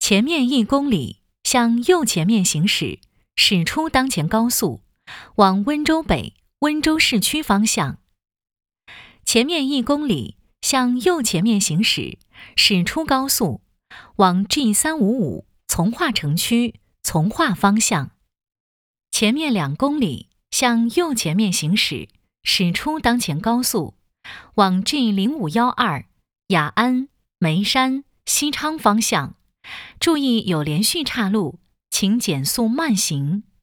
前面1公里向右前面行驶，驶出当前高速，往温州北、温州市区方向。前面1公里向右前面行驶，驶出高速，往 G355 从化城区、从化方向。前面2公里向右前面行驶，驶出当前高速，往 G0512 雅安、眉山、西昌方向。注意有连续岔路，请减速慢行。